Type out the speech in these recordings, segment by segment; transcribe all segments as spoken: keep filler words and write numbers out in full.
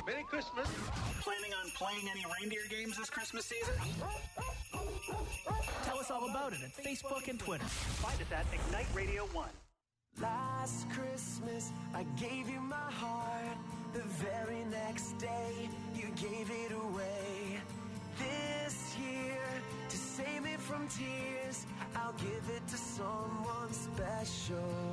Merry Christmas. Planning on playing any reindeer games this Christmas season? Tell us all about it at Facebook and Twitter. Find us at Ignite Radio one. Last Christmas, I gave you my heart. The very next day, you gave it away. This year, to save me from tears, I'll give it to someone special.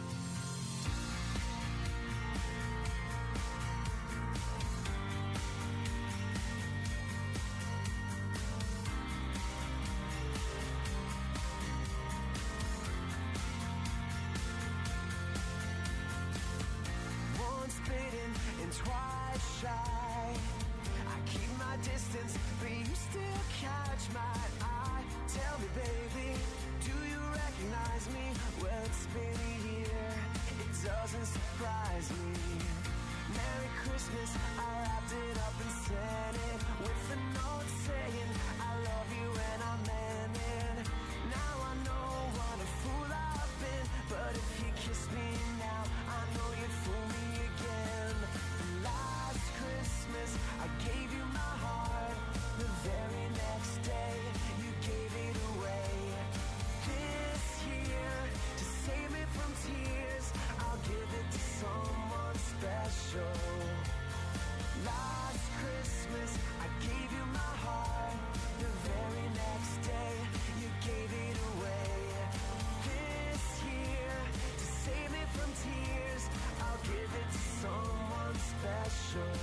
Twice shy, I keep my distance, but you still catch my eye. Tell me, baby, do you recognize me? Well, it's been a year, it doesn't surprise me. Merry Christmas, I wrapped it up and sent it with a note saying I love you and I meant it. Now I know what a fool I've been, but if you kiss me now, I know you'd fool me again. Last Christmas, I gave you my heart. The very next day, you gave it away. This year, to save me from tears, I'll give it to someone special. Last Christmas, I gave you my heart. The very next day, you gave it away. This year, to save me from tears, I'll give it to someone special.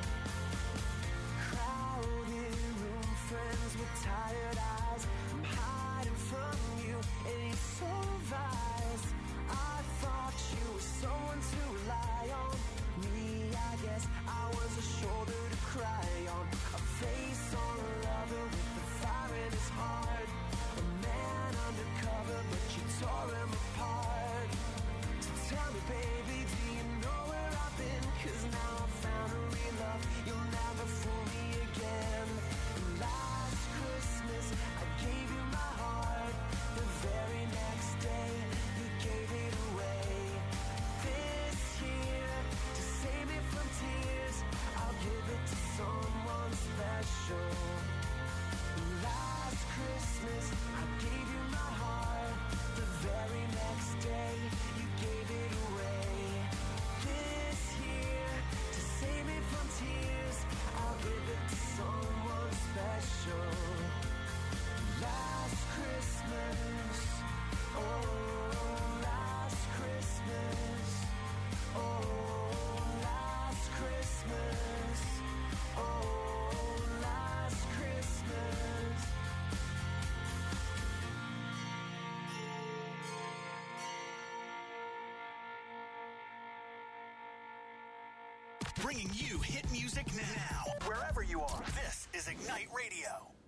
Crowded room, friends with tired eyes. I'm hiding from you, and you so wise. I thought you were someone to rely on. Me, I guess I was a shoulder to cry on. A face on a lover with the fire in his heart. A man undercover, but you tore him apart. So tell me, baby, do you know where I've been? Cause now I've found a real love, you'll never fool me again. Last Christmas, I gave you my heart. The very next day, you gave it away. This year, to save me from tears, I'll give it to someone special. Last Christmas, I gave you my heart. The very next day, you gave it away. This year, to save me from tears, I'll give it to someone special. Last Christmas, oh, last Christmas, oh, last Christmas, oh, last Christmas. Bringing you hit music now, wherever you are. This is Ignite Radio.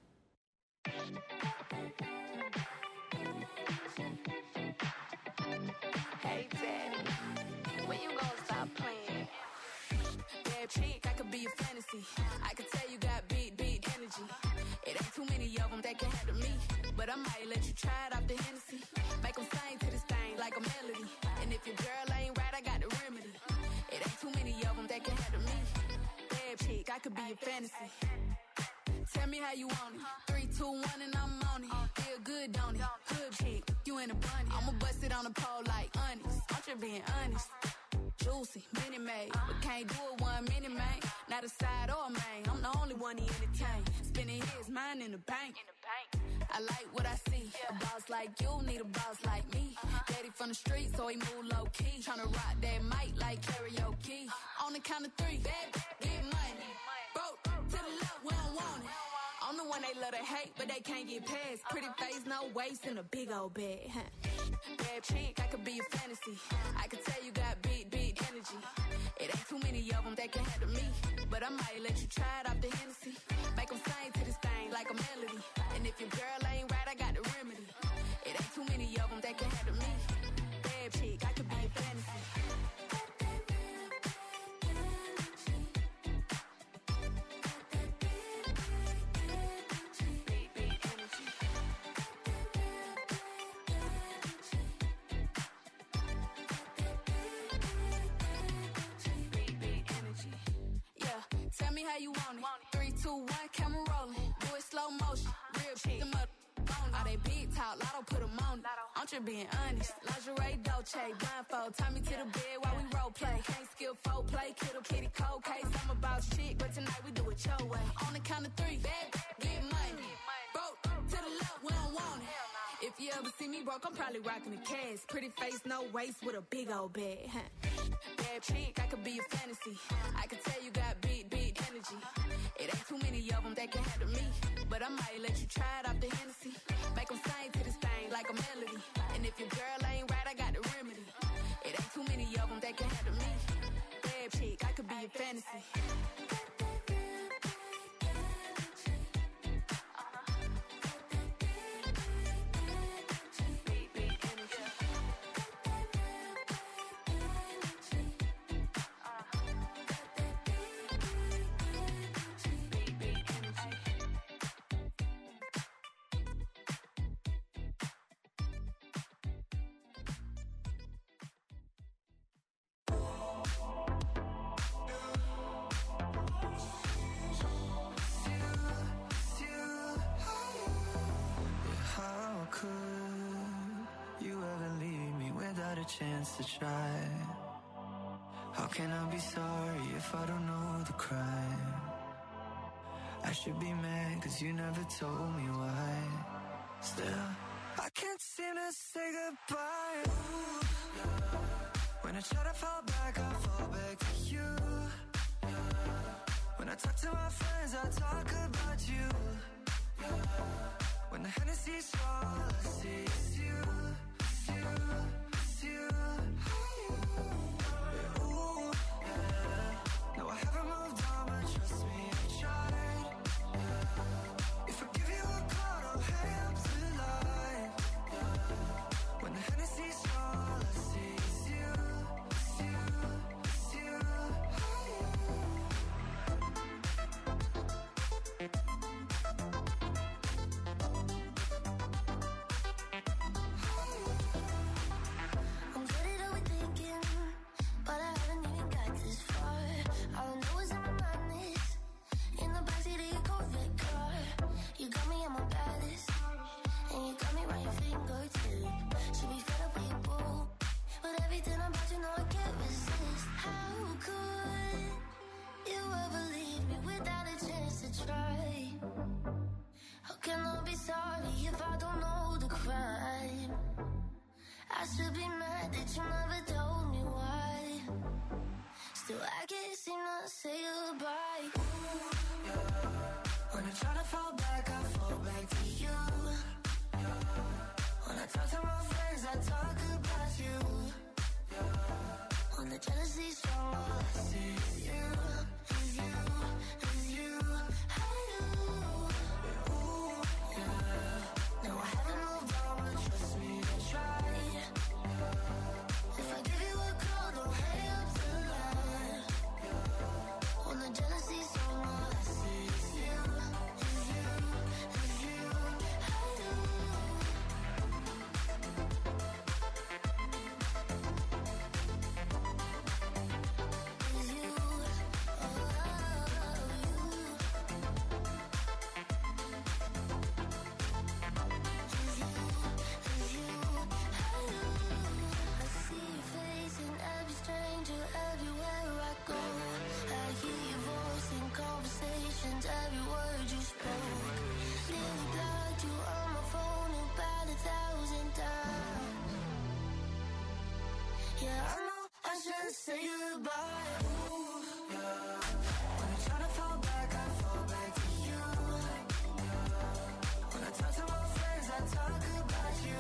Hey, Daddy, when you gonna stop playing? Bad chick, I could be a fantasy. I could tell you got big, big energy. It ain't too many of them that can handle me, but I might let you try it off the Hennessy. Make them sing to this thing like a melody. And if your girl ain't right, I got the remedy. It ain't too many of them that can handle me. Bad chick, I could be a fantasy. Tell me how you want it. Three, two, one, and I'm on it. Feel good, don't it? Hood chick, you in a bunny. I'ma bust it on the pole like honest. I'm just being honest. Juicy, mini made, but can't do it one minute, man. Not a side or a main. I'm the only one he entertain. Spending his mind in the bank. I like what I see. A boss like you need a boss like me. Daddy from the street, so he move low key. Tryna rock that mic like karaoke. On the count of three, bad, get money. Broke to the left, we don't want it. I'm the one they love to hate, but they can't get past. Pretty face, no waist, and a big old bag. Bad chick, I could be a fantasy. I could tell you got big, big energy. It ain't too many of them that can handle me, but I might let you try it off the Hennessy. Make them sing to this thing like a melody. And if your girl ain't right, I got the remedy. It ain't too many of them that can handle me. Bad chick, I could be a fantasy. how you want it. Three, two, one, camera rolling. Do it slow motion. Real pick them up. All they big talk, Lotto put them on it. I'm just being honest. Lingerie, Dolce, blindfold. Tie me to the bed while we role play. Can't skill folk play, kiddo, kitty, cold case. I'm about shit, but tonight we do it your way. On the count of three, bad, get money. Broke to the left, we don't want it. If you ever see me broke, I'm probably rocking a cast. Pretty face, no waist, with a big old bag. Bad chick, I could be a fantasy. I could tell you got big, big energy. It ain't too many of them that can handle me. But I might let you try it off the Hennessy. Make them sing to this thing like a melody. And if your girl ain't right, I got the remedy. It ain't too many of them that can handle me. Bad chick, I could be a fantasy. Chance to try. How can I be sorry if I don't know the crime? I should be mad cause you never told me why. Still, I can't seem to say goodbye. Ooh, yeah. When I try to fall back, I fall back to you. Yeah. When I talk to my friends, I talk about you. Yeah. When the Hennessy's all I see is you, is you. You, you, yeah, ooh, yeah. No, I haven't moved on, but trust me, I tried. Yeah. If I give you a call, don't hang up the line. Yeah. When the Hennessy's all I see is you, is you, is you, should be mad that you never told me why. Still, I can't seem to say goodbye. Ooh, yeah. When I try to fall back, I fall back to you. Yeah. When I talk to my friends, I talk about you. Yeah. When the jealousy's strong, all I see is you, is you, is you. Hey, you. Yeah, ooh, yeah. No, I haven't moved on, but trust me, I tried. If I give you a call, don't hang up the line. When the jealousy's on, all I see is you, is you, is you. Hey, you. Is you, oh, you. Is you, is you. Hey, you. I see your face in every stranger, everywhere I go. I hear your voice in conversations, every word you spoke. Nearly blocked you on my phone about a thousand times. Yeah, I know I should say goodbye. Ooh, yeah. When I try to fall back, I fall back to you. Yeah. When I talk to my friends, I talk about you.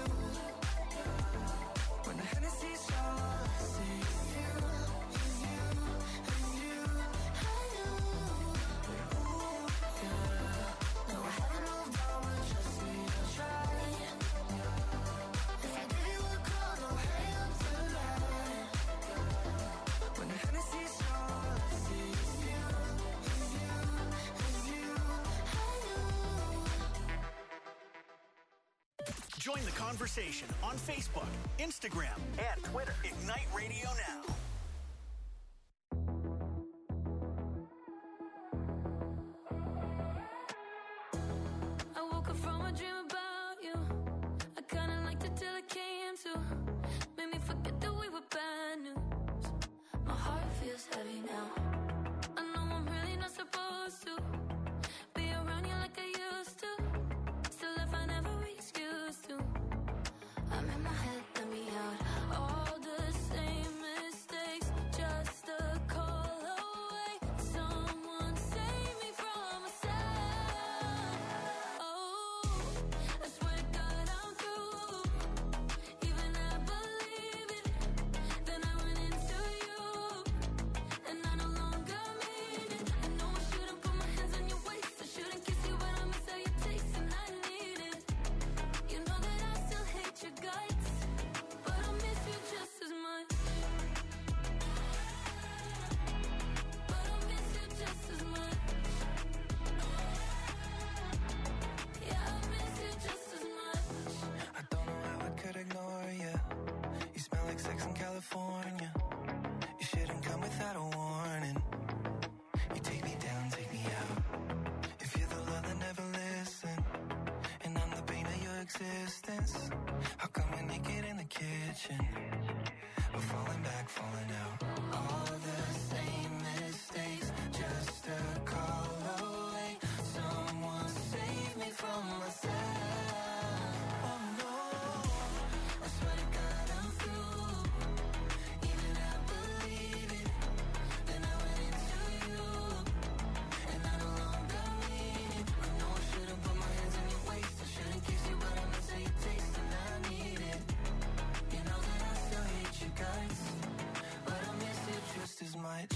When the Hennessy's all I see is you, is you, is you. Hey, you. Ooh, yeah. No, I haven't moved on, but trust me, I tried. If I give you a call, don't hang up the line. When the Hennessy's all I see is you, is you, is you. Hey, you. Join the conversation on Facebook, Instagram, and Twitter. Ignite Radio Now. distance. How come we're naked in the kitchen? We're falling back, falling out. All the same mistakes, just a call away. Someone save me from myself. Oh no, I swear to God I'm through. Even I believe it. Then I went into you, and I no longer mean it. I know I shouldn't put my hands on your waist. I shouldn't kiss you, but I miss how you taste, and I need it. You know that I still hate you guys, but I miss you just as much.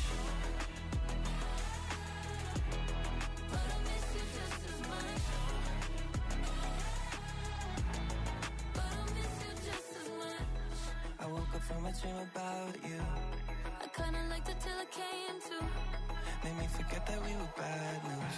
But I miss you just as much. But I miss you just as much. I woke up from a dream about you. I kinda liked it till it came to. Made me forget that we were bad news.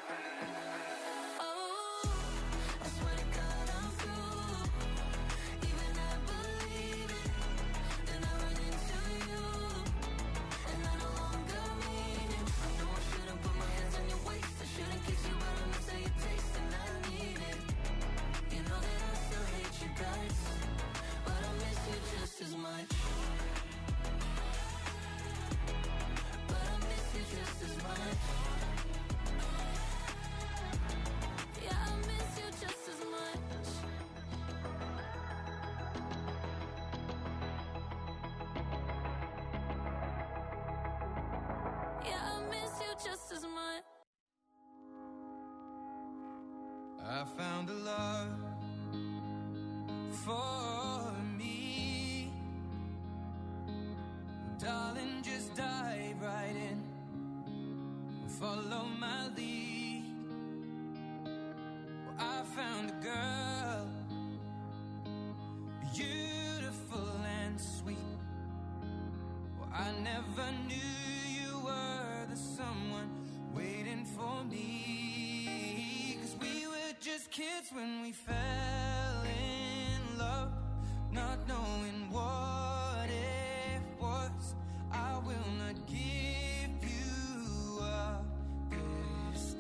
Oh, I swear to God I'm through. Even I believe it. Then I run into you, and I no longer mean it. I know I shouldn't put my hands on your waist. I shouldn't kiss you, but I miss how you taste, and I need it. You know that I still hate you guys, but I miss you just as much. But I miss you just as much. Yeah, I miss you just as much. Yeah, I miss you just as much. I found a love for me. Darling, just dive right in. Follow my lead. Well, I found a girl, beautiful and sweet. Well, I never knew you were the someone waiting for me. 'Cause we were just kids when we fell in love, not knowing what it was. I will not give you up this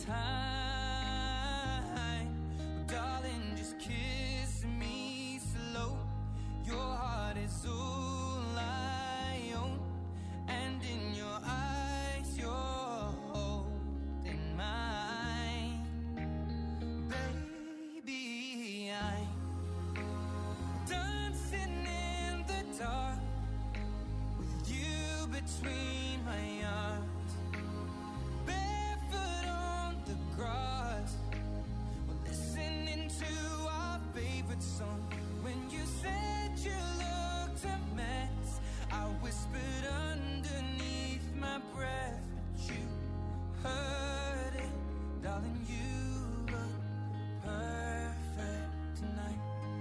time. Darling, just kiss me slow. Your heart is all I own, and in your eyes you're holding mine. Baby, I'm dancing in the dark with you between my arms, barefoot on the grass. We're listening to our favorite song. When you said you looked a mess, I whispered underneath my breath, but you heard it, darling. You look perfect tonight.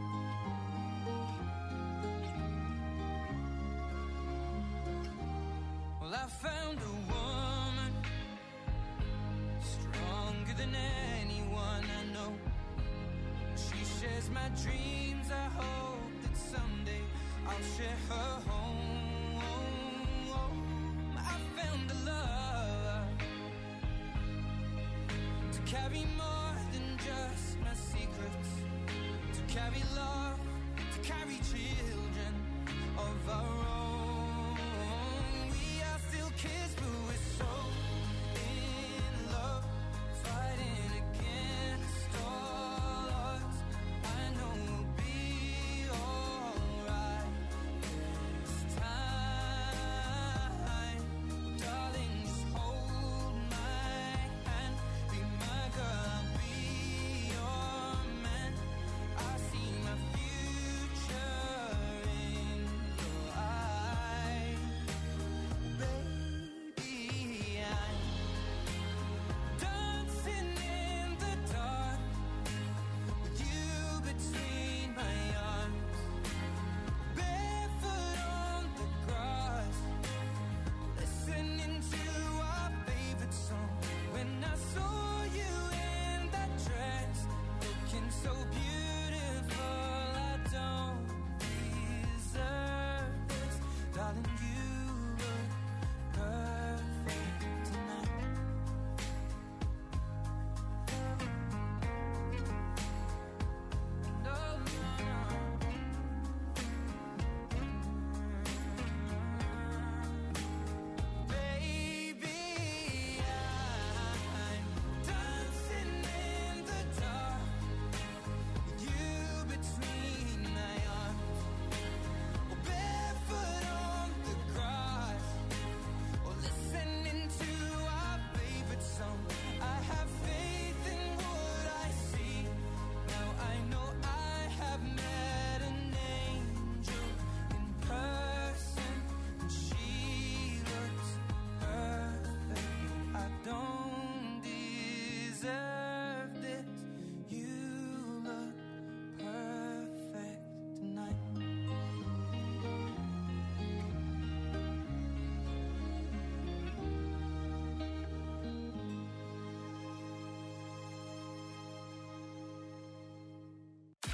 Well, I found a woman stronger than anyone I know. She shares my dreams. I hope that someday I'll share her home. I found a love to carry more than just my secrets, to carry love, to carry children of our own. We are still kids, but we're so in love, fighting against all odds. I know we'll be alright this time. Darling, just hold my hand. Be my girl, I'll be your man. I see my future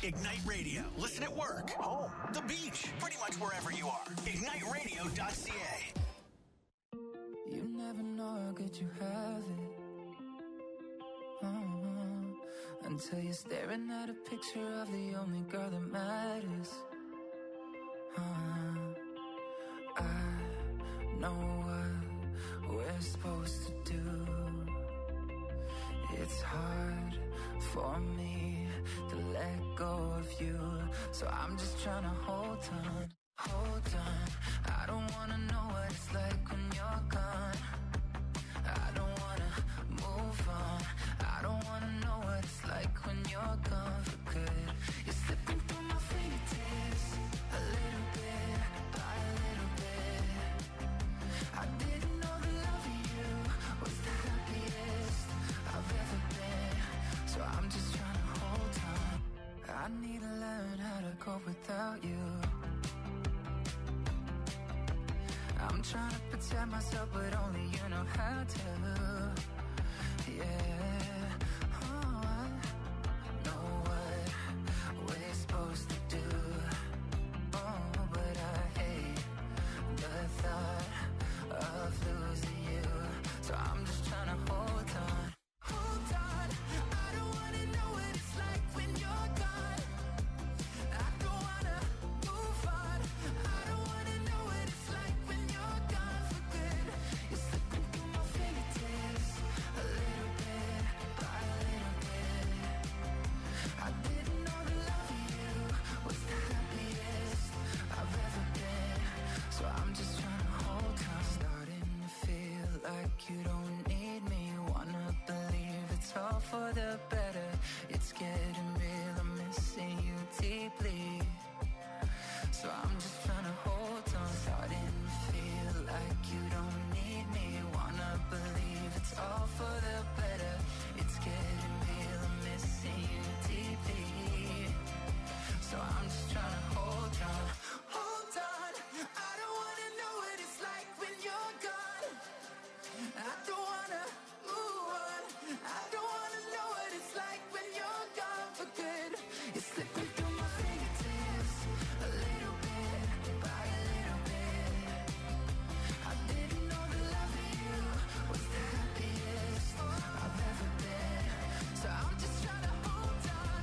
Ignite Radio. Listen at work, home, the beach, pretty much wherever you are. ignite radio dot c a. You never know how good you have it. Uh-huh. Until you're staring at a picture of the only girl that matters. Uh-huh. I know what we're supposed to do. It's hard for me to let go of you, so I'm just trying to hold on, hold on. I don't wanna know what it's like when you're gone. I don't wanna move on. I don't wanna know what it's like when you're gone for good. You're slipping through my fingertips, a little bit, by a little bit. I didn't know the love of you was the happiest I've ever been, so I'm just trying to hold on. I need to learn how to cope without you. I'm trying to protect myself, but only you know how to. Yeah, oh, I know what we're supposed to do. Oh, but I hate the thought of losing you, so I'm just trying to hold on, hold on. I don't wanna know what it's like when you're gone. I don't wanna move on. I don't wanna know what it's like when you're gone for good. You're slipping through my fingertips, a little bit, by a little bit. I didn't know the love of you was the happiest I've ever been, so I'm just trying to hold on. Starting to feel like you don't need me. Wanna believe it's all for the better. It's getting real, I'm missing you deeply, so I'm just trying to hold on. Starting to feel like you don't need me. Wanna believe it's all for the better. It's getting real, I'm missing you deeply, so I'm just trying to hold on, hold on. I don't wanna know what it's like when you're gone. I don't wanna move on. I don't wanna know what it's like when you're gone for good. You're slipping through my fingertips, a little bit, by a little bit. I didn't know the love of you was the happiest I've ever been, so I'm just trying to hold on.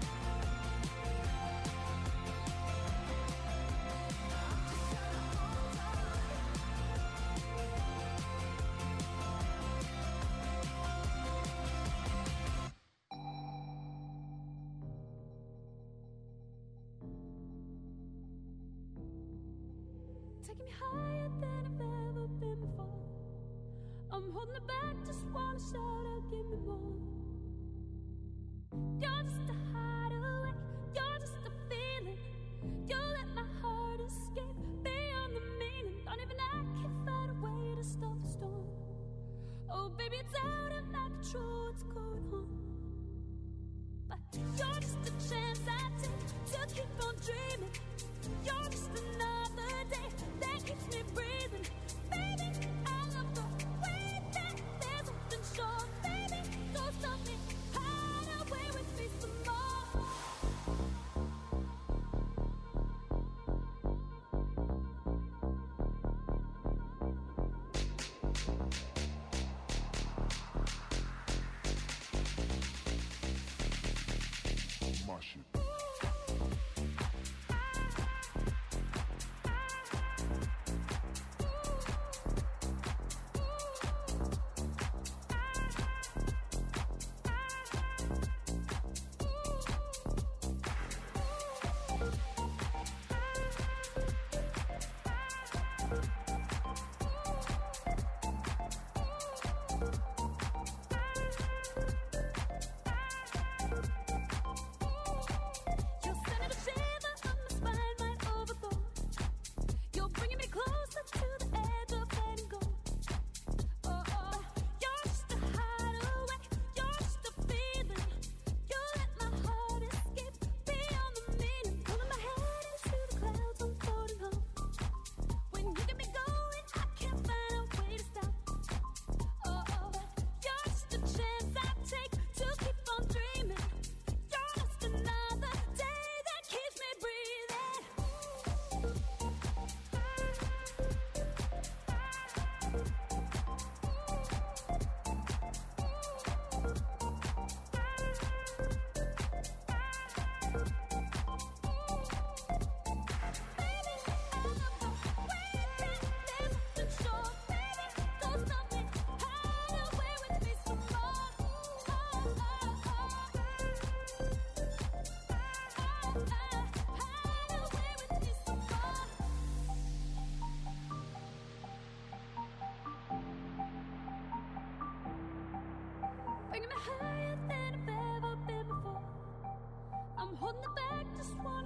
Taking me higher than I've ever been before. I'm holding it back, just wanna shout out, give me more. You're just a hideaway, you're just a feeling. You let my heart escape beyond the meaning. Don't even I can find a way to stop the storm. Oh baby, it's out of my control, what's going on? But you're just a chance I take to keep on dreaming. You're just another day that keeps me breathing. Baby, I love the way that there's something sure. Baby, don't stop me, hide away with me some more. My shit.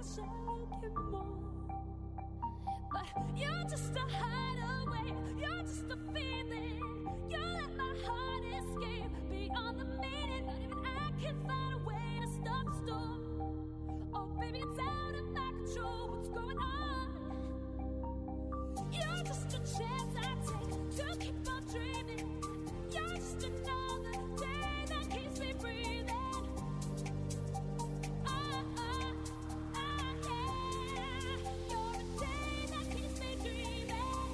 share you more. But you're just a hideaway, you're just a feeling. You let my heart escape beyond the meaning. Not even I can find a way to stop the storm. Oh baby, it's out of my control, what's going on? You're just a chance I take to keep on dreaming. You're just another day that keeps me breathing. Oh, oh, oh, yeah. You're a day that keeps me dreaming.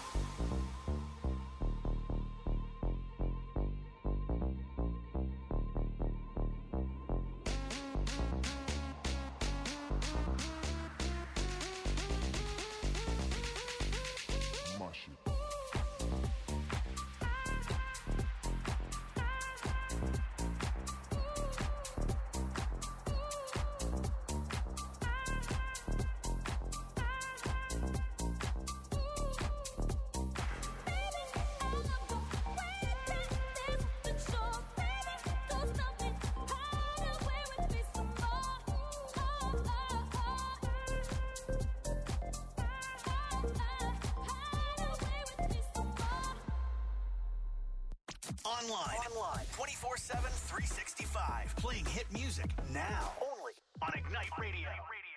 Online. Online. twenty-four seven, three sixty-five. Playing hit music now. Only on Ignite Radio.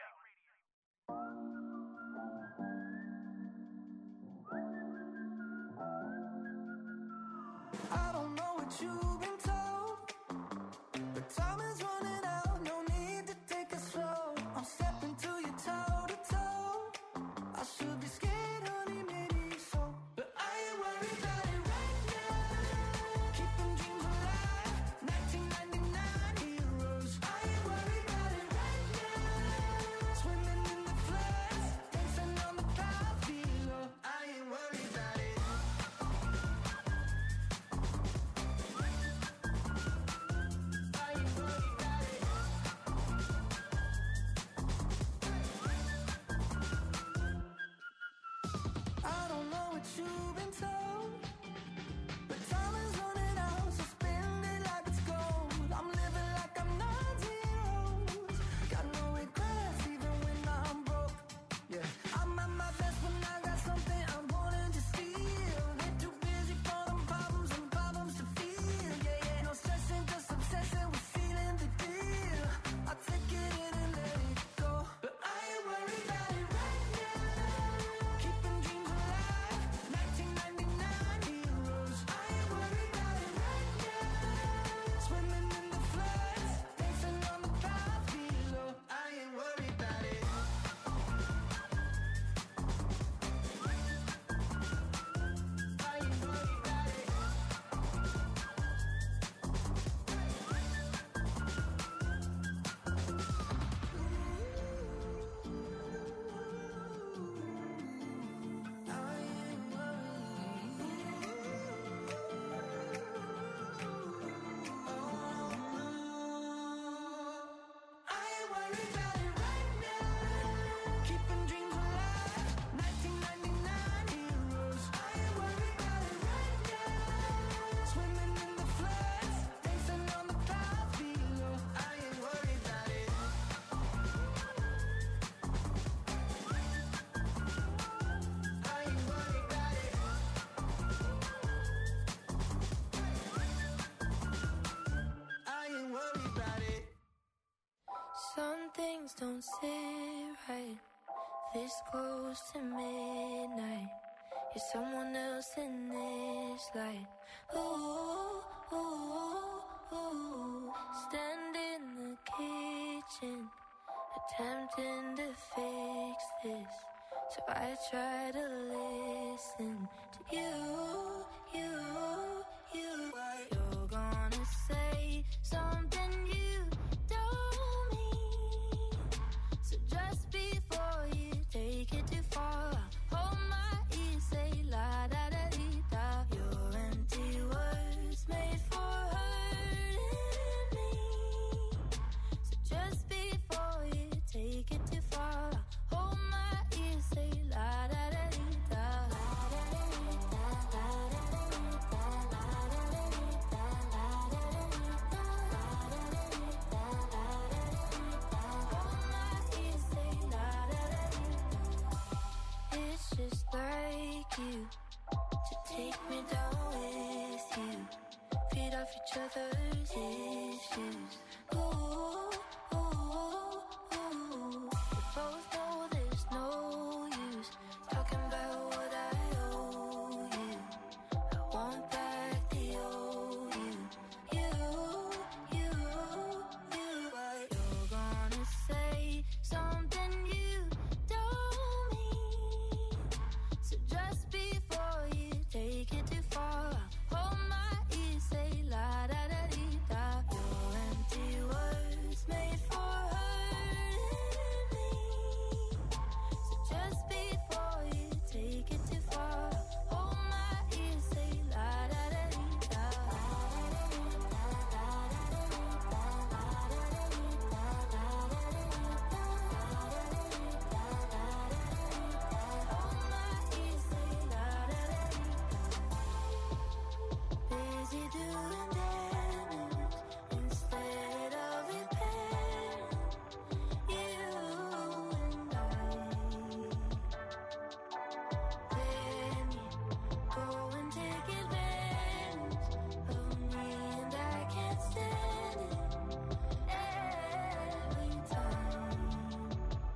I don't know what you've been told, but time is running out, no need to take it slow. I'm stepping to you toe to toe. I should be scared, honey, maybe so, but I ain't worried about it right now. Keeping dreams alive, nineteen ninety-nine heroes. I ain't worried about it right now. Swimming in the floods, dancing on the clouds below. I ain't worried about it. I don't know what you've been told, but time is running out, so spend it like it's gold. I'm living like I'm not zeros. Got no regrets even when I'm broke. Yeah, I'm at my best when I got something I wanted to steal. Way too busy for them problems and problems to feel. Yeah, yeah, no stressing, just obsessing with sealing the deal. I take it in and let it go, but I ain't worried about it right now. Keeping dreams alive, nineteen ninety-nine heroes. I ain't worried about it right now. Swimming in the floods, dancing on the clouds below. I ain't worried about it. I ain't worried about it. I ain't worried about it right now. Keeping dreams alive, nineteen ninety-nine heroes. I ain't worried about it right now. Swimming in the floods, dancing on the clouds below. I ain't worried about it. I ain't worried about it. I ain't worried about it. Some things don't sit right. This close to midnight. You're someone else in this light. Ooh, ooh, ooh. Stand in the kitchen, attempting to fix this. So I try to listen to you, you, you. You're gonna say something you don't mean. So just before you take it too far, hold my ear, say la da da dee da. Your empty words made for hurting me. So just before you take it too far, hold my ear, say la da da dee da. La da da dee da da. each other's issues. Ooh, ooh, ooh. We both know there's no use talking about what I owe you. I want back the old you, you, you, you. But you're gonna say something you don't mean. So just before you take it too far, hold my ear, say la da da dee da. Your empty words made for hurting me. So just before you take it too far, hold my ear, say la da da dee da. Hold my ear, say la da da dee. Busy doing damage instead of repairing. You and I. Then you go and take advantage of me, and I can't stand it every time.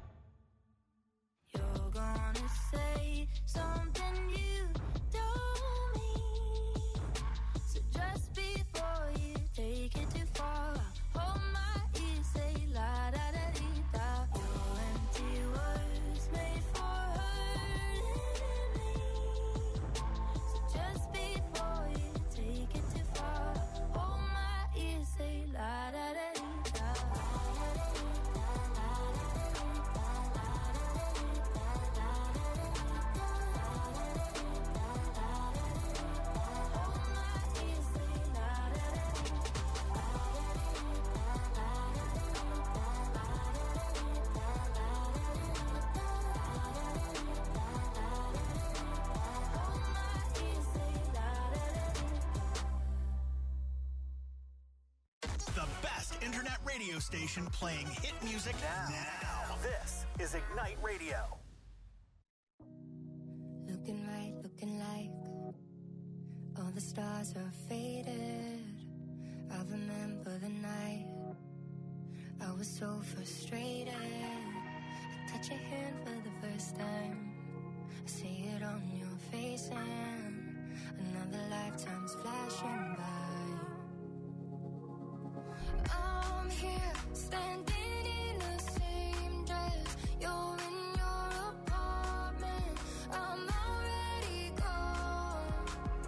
You're gonna say something you don't mean. So just before you take it too far, hold my ear, say la da da dee da. Your empty words made for hurting me. So just before you take it too far, hold my ear, say la da da dee da. Hold my ear, say la da da dee. Hold my ear, say la da da dee. The best internet radio station playing hit music now. This is Ignite Radio. Looking right, looking like all the stars are faded. I remember the night I was so frustrated. I touch your hand for the first time. I see it on your face, and another lifetime's flashing by. I'm here, standing in the same dress. You're in your apartment. I'm already gone.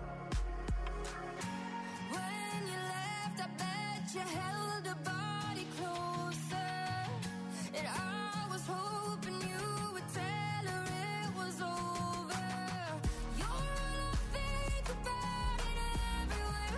When you left, I bet you held a body closer, and I was hoping you would tell her it was over. You're all I think about, and everywhere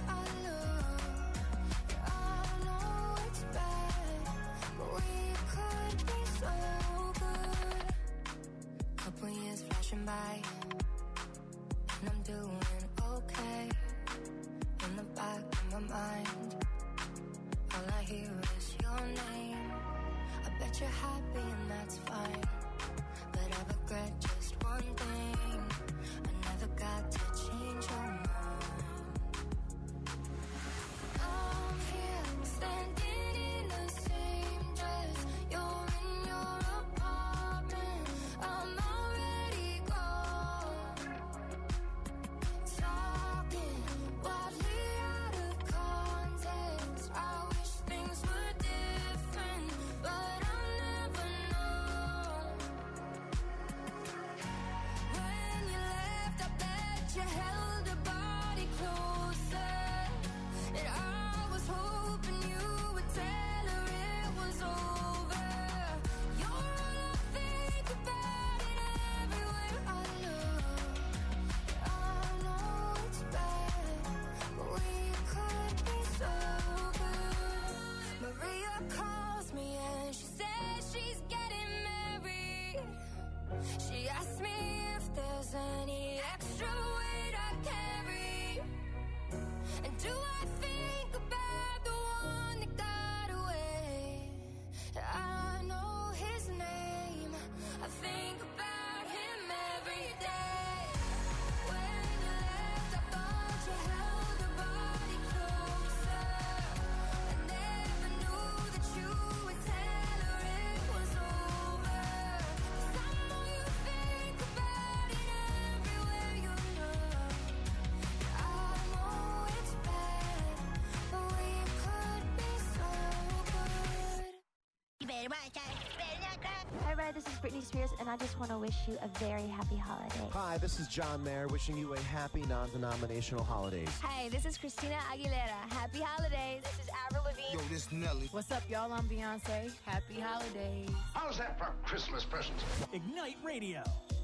this is Britney Spears, and I just want to wish you a very happy holiday. Hi, this is John Mayer, wishing you a happy non-denominational holidays. Hey, this is Christina Aguilera. Happy holidays. This is Avril Lavigne. Yo, this is Nelly. What's up, y'all? I'm Beyonce. Happy holidays. How's that for Christmas presents? Ignite Radio.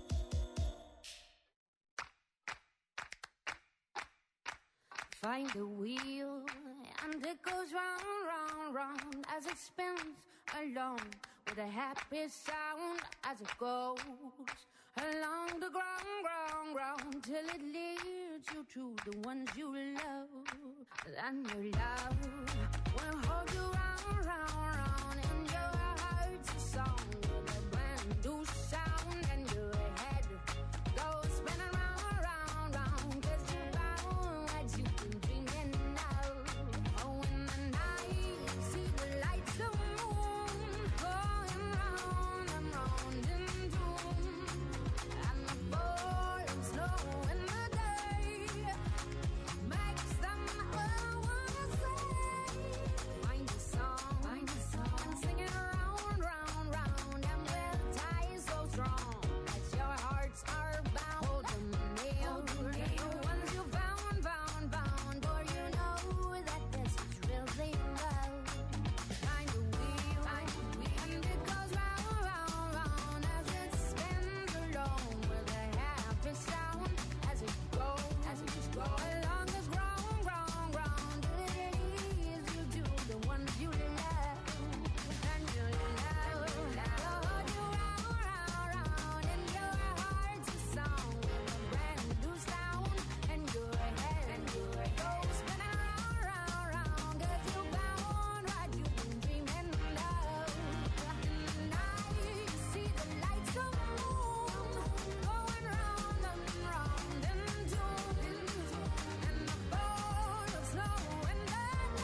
Find the wheel, and it goes round, round, round as it spins along with a happy sound as it goes along the ground, ground, ground till it leads you to the ones you love. And your love will hold you round, round, round in your heart's a song with a brand new sound, and your head goes spinning round, round, round 'cause you found what you've been dreaming of. Oh, in the night, see the lights of the moon going round and round in doom, and the fall of snow in the day makes them all wanna say, find a song, find a song, and sing it round, round, round, and with ties so strong that your hearts are bound. Hold them near, the ones you found, found, found, boy, you know that this is really love. Find a wheel, find a wheel, and it goes round, round, round as it spins along with a happy sound as it goes, as it just goes along the ground, ground, ground till it leads you to the ones you love. And your love will hold you round, round, round in your heart's a song with a brand new sound, and your head and your goes spinning round, round, round 'cause you found what you've been dreaming of. In the night, you see the lights of the moon going round and round in tune, and the fall of snow in the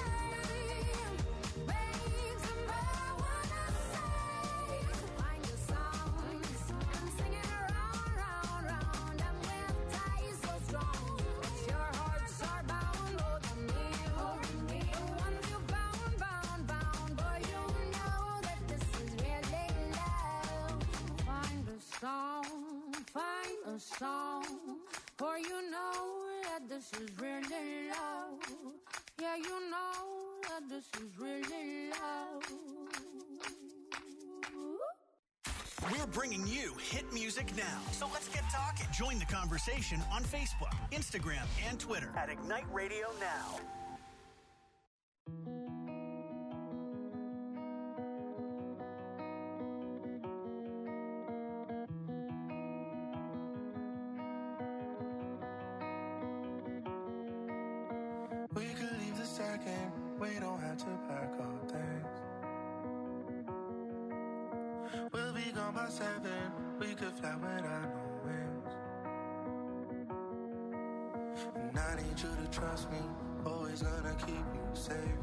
day makes them all wanna say, find a song and sing it round, round, round, and with ties so strong that your hearts are bound. Hold them near, hold them near, the ones you found, found, found, boy, you know that this is really love. Find a song, find a song, for you know that this is really love. Yeah, you know that this is really love. We're bringing you hit music now. So let's get talking. Join the conversation on Facebook, Instagram, and Twitter. At Ignite Radio Now. We could leave the second, we don't have to pack our things. We'll be gone by seven, we could fly without no wings. And I need you to trust me, always gonna keep you safe.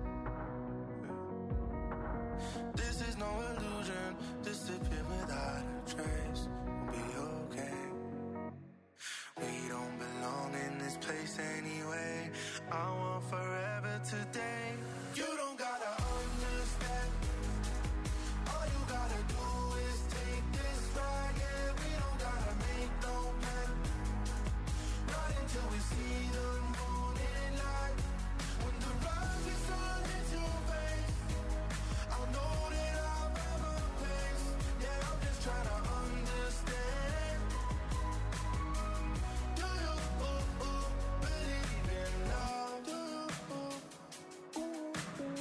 This is no illusion, disappear without a trace. We'll be okay. We don't belong in this place anyway. I want forever today. You don't gotta understand. All you gotta do is take this ride. Yeah, we don't gotta make no plan. Not until we see the morning light. When the rise is sun into your face, I'll know that I'll have a place. Yeah, I'm just trying to understand. Do you ooh, ooh, believe in love? Do you ooh, ooh, ooh.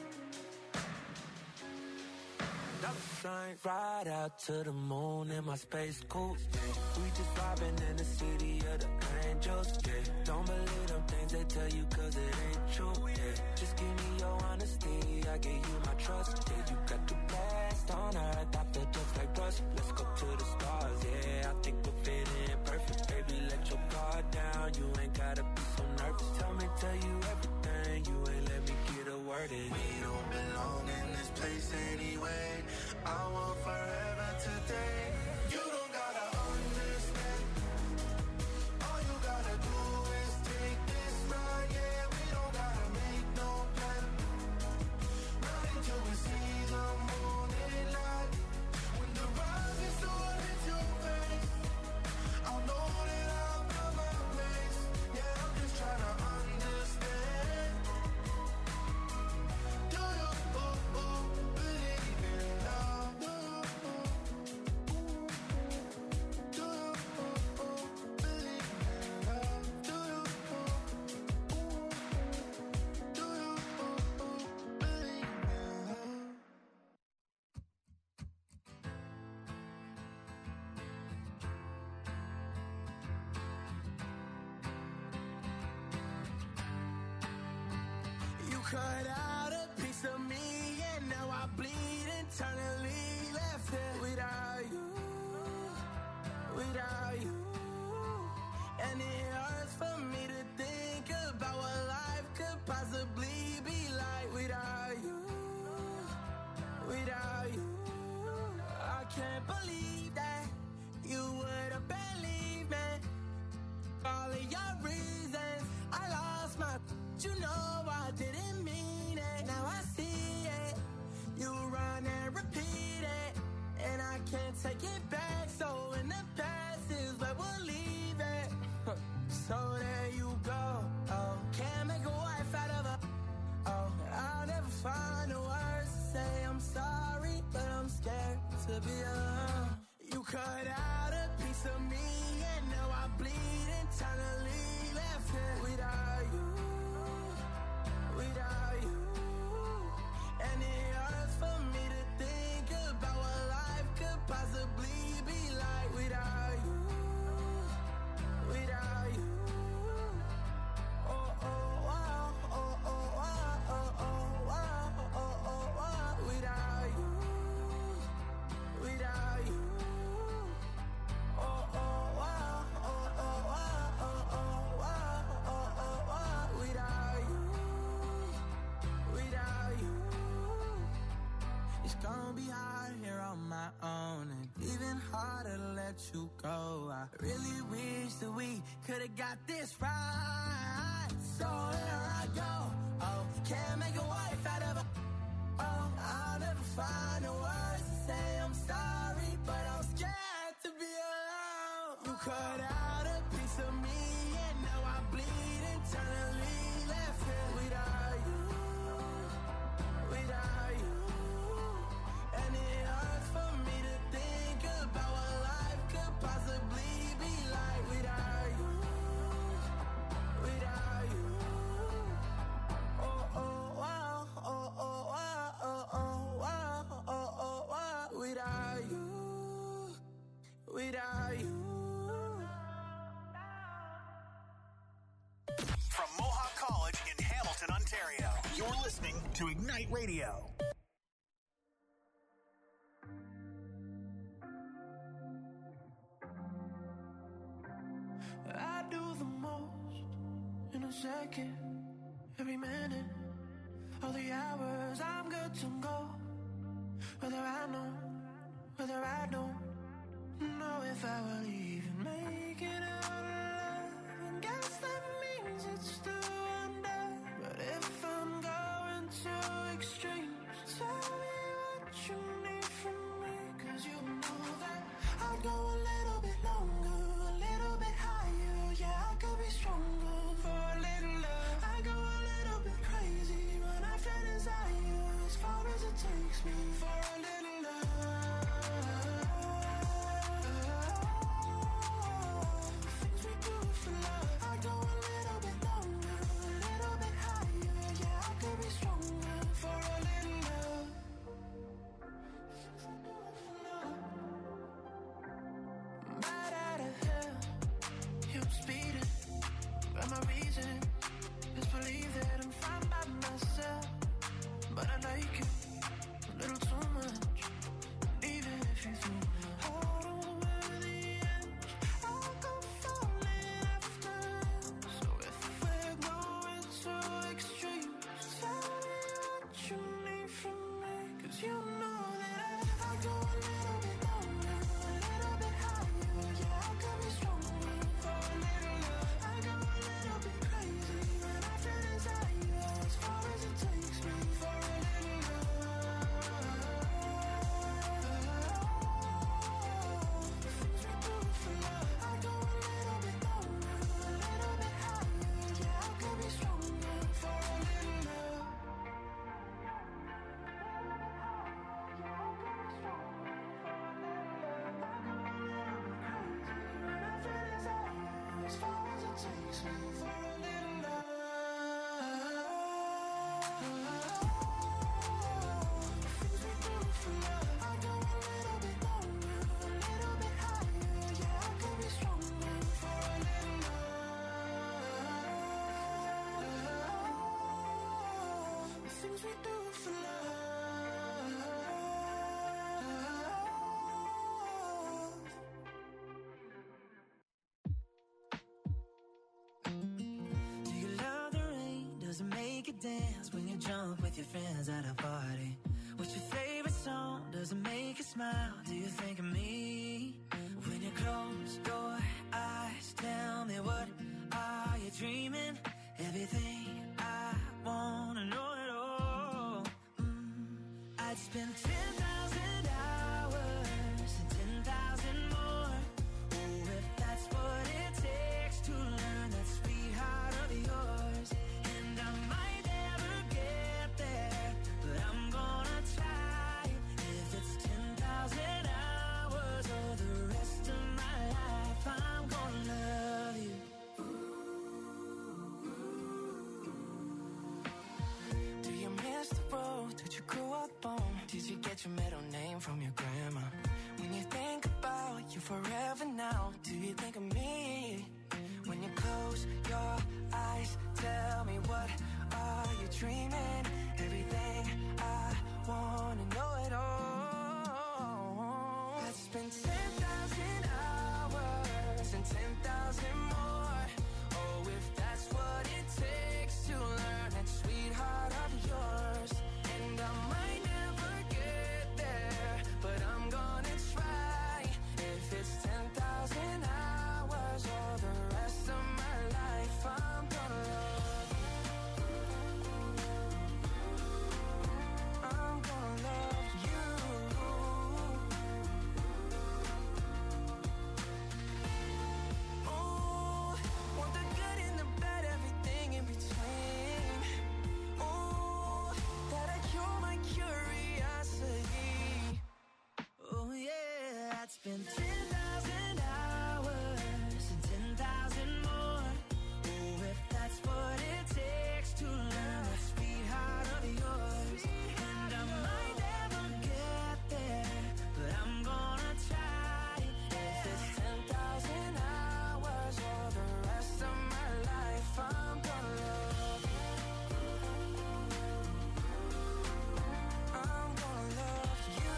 Dollar sign, ride out to the moon in my space coupe. Yeah. We just vibing in the city of the angels. Yeah. Don't believe them things they tell you 'cause it ain't true. Yeah. Just give me your honesty, I give you my trust. Yeah, you got the best on earth, I feel just like rust. Let's go to the stars, yeah, I think we'll fit in perfect. Baby, let your guard down, you ain't gotta be so nervous. Tell me, tell you everything, you ain't let me get a word in. We don't belong in this place anyway. I want forever today. You don't gotta understand. All you gotta do is take this ride. Yeah, we don't gotta make no plan. Not until we see the morning light. When the cut out a piece of me, and now I bleed internally. Left here without you, without you. And it hurts for me to think about what life could possibly be like without you, without you. I can't believe that you would have believed me. All of your reasons, I lost my, you know I didn't mean it. Now I see it, you run and repeat it, and I can't take it back. So in the past is where we'll leave it. So there you go. Oh, can't make a wife out of a. Oh, I'll never find the words to say I'm sorry, but I'm scared to be alone. You cut out a piece of me, and now I bleed internally. Left here without you, without you. And it hurts for me to think about what life could possibly be like without you, without you. Oh, oh, oh, oh, oh, oh, oh, oh, oh, oh, oh, without you, without you. Oh, oh, oh, oh, oh, oh, oh, oh, oh, oh, without you, without you. It's gonna be hard here on my own, and even harder to let you go. I really wish that we could've got this right. So here I go. Oh, can't make a wife out of a. Oh, I'll never find the words to say I'm sorry, but I'm scared to be alone. You cut out a piece of me, and now I bleed internally. Left here without you, without you. And it hurts for me to think about what life could possibly be like without you, without you. Oh, oh, wow, oh, oh, wow, oh, oh, wow, oh, oh, wow, without you, without you. From Mohawk College in Hamilton, Ontario, you're listening to Ignite Radio. I do the most in a second, every minute, all the hours I'm good to go. Whether I know, whether I don't know if I will even make it out alive. And guess that means it's still under. But if I'm going to extremes, tell me what you need from me. Cause you know that I'd go a little bit longer, a little bit higher. Yeah, I could be stronger for a little love. I go a little bit crazy when I feel desire, as far as it takes me for a little love. Things we do for love. I go a little bit longer, a little bit higher. Yeah, I could be stronger for a little love. Right out of hell, you're speeding. But my reason is believe that I'm fine by myself. But I like it a little too much. for love. Do you love the rain? Does it make you dance when you jump with your friends at a party? What's your favorite song? Does it make you smile? Do you think of me? When you close your eyes, tell me, what are you dreaming? Everything I wanna know it all. mm. I'd spend ten thousand hours and ten thousand more. Oh, if that's what it takes to learn that sweetheart of yours. And I might never get there, but I'm gonna try. If it's ten thousand hours or the rest of my life, I'm gonna love you. Do you miss the road that you grew up on? Did you get your middle name from your grandma? When you think about you forever now, do you think of me? When you close your eyes, tell me, what are you dreaming? Everything I wanna know it all. I'd spend ten thousand hours and ten thousand more. Oh, if that's what it takes to learn that sweetheart of yours. And I might never get there, but I'm gonna try. If it's ten thousand hours or the rest of my life, I'm gonna love you. I'm gonna love you. Oh, want the good and the bad, everything in between. Oh, that'll cure my curiosity. Oh yeah, I'd spend ten thousand hours and ten thousand more. Oh, if that's what it takes to learn that sweetheart of yours. And I might never get there, but I'm gonna try. If it's ten thousand hours or the rest of my life, I'm gonna love you. I'm gonna love you.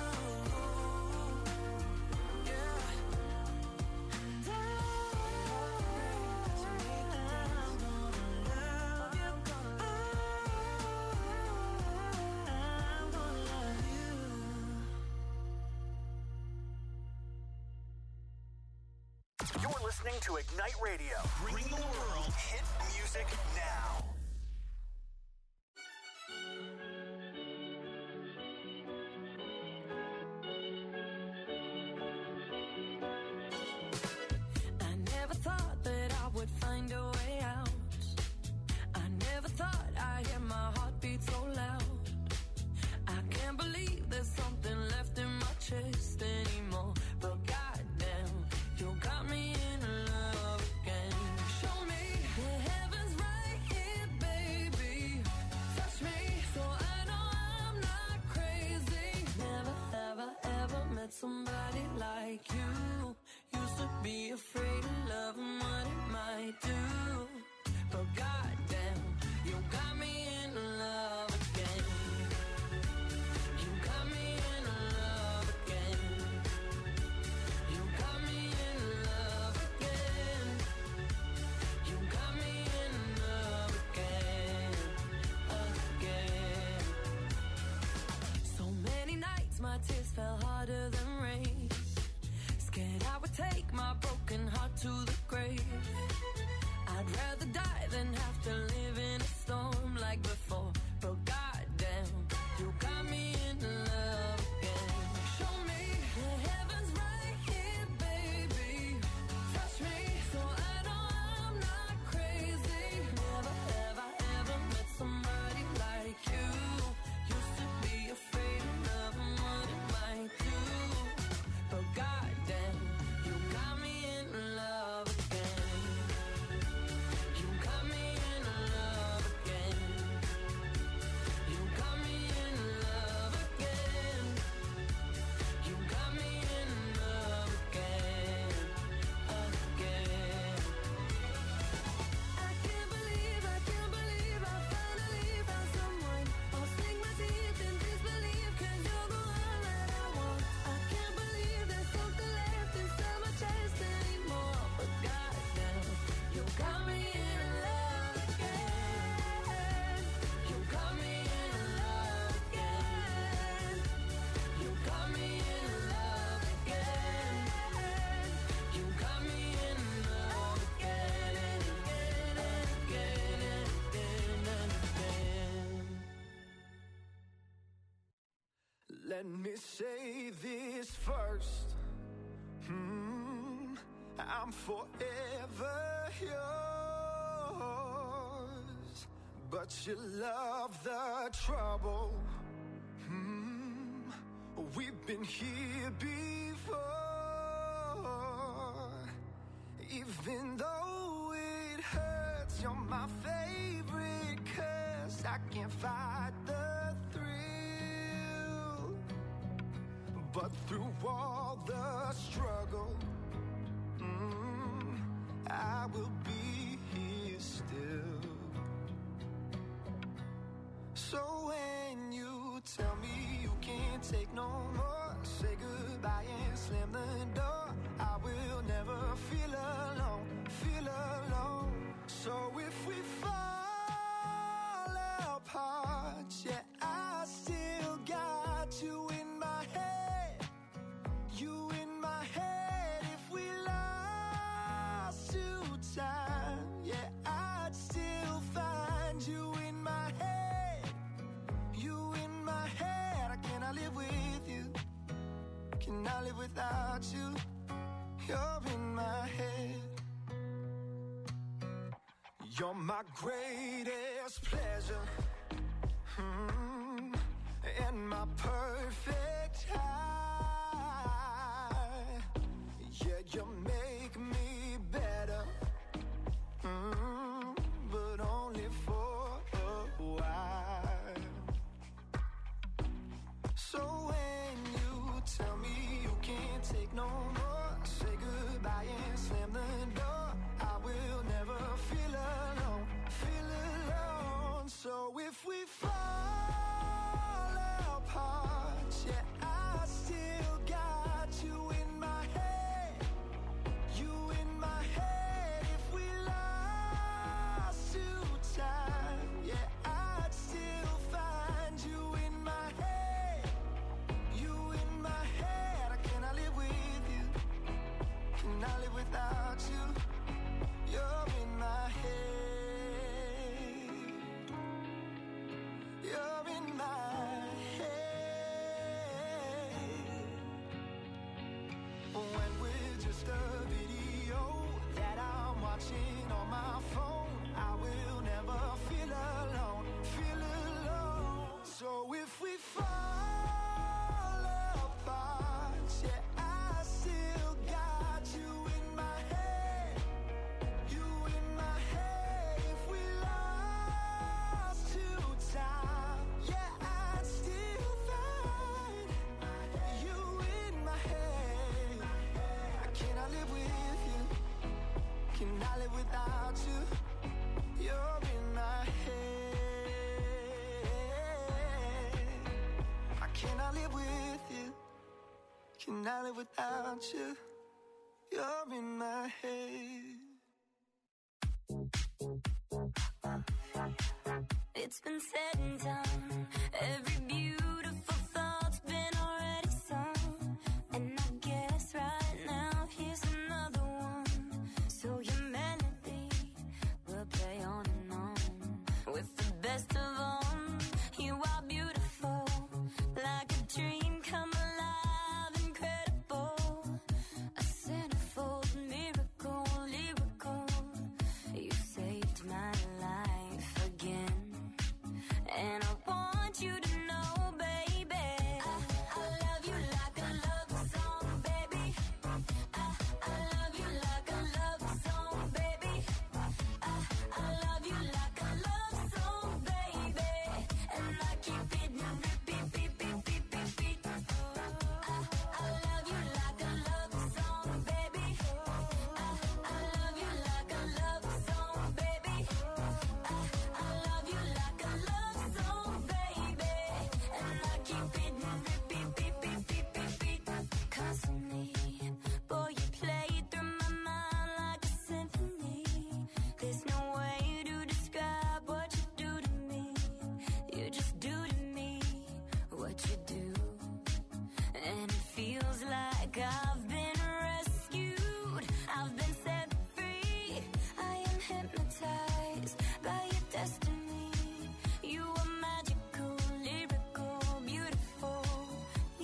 Yeah. And I, I'm gonna love you. I'm gonna love you. You're listening to Ignite Radio. Bring the world hit music now. I never thought that I would find a way out. I never thought I'd hear my heartbeat so loud. I can't believe there's something left in my chest anymore. But goddamn, you got me in love again. Show me the heavens right here, baby. Touch me so I know I'm not crazy. Never, ever, ever met somebody like you. Used to be afraid of love and what it might do. But goddamn, you got me in love again. You got me in love again. You got me in love again. You got me in love again, again. So many nights my tears fell harder than rain. Scared I would take my broken heart to the grave. I'd rather die than have to live in a storm like before. But goddamn, you got me in love again. Show me the heavens right here, baby. Touch me so I know I'm not crazy. Never, ever, ever met somebody like you. Used to be afraid of love and what it might do. But goddamn, you got me in love again. You got me in Let me say this first. Hmm, I'm forever yours, but you love the trouble. Hmm, we've been here before. Even though it hurts, you're my favorite curse. I can't fight the thrill, but through all the struggle, mm, I will be here still. So when you tell me you can't take no more, say goodbye and slam the door. I will never feel alone, feel alone. So if we fall apart, yeah, I still got you in my head, you in my head. If we lost to time, yeah, I'd still find you in my head, you in my head. I cannot live with you, cannot live without you. You're in my head. You're my greatest pleasure, hmm, and my perfect high. Yeah, you make me better, hmm, but only for a while. So when you tell me you can't take no more, say goodbye and slam the door. I will never feel alone, feel alone. So if we fall apart, yeah, I still got you in my head, you in my head. If we lost to time, yeah, I'd still find you in my head, you in my head. I cannot live with you, cannot live without you. You're in my head, you're in my head. When we're just a video that I'm watching on my phone, I will never feel alone, feel alone. So if we fall apart, yeah, I still got you in my head, you in my head. If we lost to time, yeah, I'd still find you in my head. I cannot live with you, cannot live without you. You're in my head. I cannot live with you, cannot live without you. You're in my head. It's been said and done. Every beautiful thought's been already sung. And I guess right now here's another one. So your melody will play on and on. With the best of them, you are beautiful, like a dream come alive, incredible. A centerfold miracle, lyrical. You saved my life again. And I want you to know, baby, I, I love you like a love song, baby. I, I love you like a love song, baby. I, I love you like a love song, baby. And I keep it repeat, beat, beat, beat, beat, beat. I, I love you like a love song, baby. I, I love you like a love song, baby. I, I love you like a love song, baby. And I keep it repeat, beat, beat, beat, beat, beat. Constantly, boy, you play through my mind like a symphony. There's no way to describe what you do to me. You just do to me what you do. And it feels like I've been rescued, I've been set free. I am hypnotized by your destiny. You are magical, lyrical, beautiful.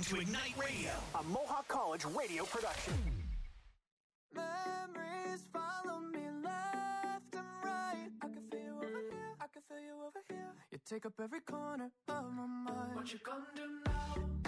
to Ignite Radio, a Mohawk College radio production. Memories follow me left and right. I can feel you over here, I can feel you over here. You take up every corner of my mind. What you gonna do now?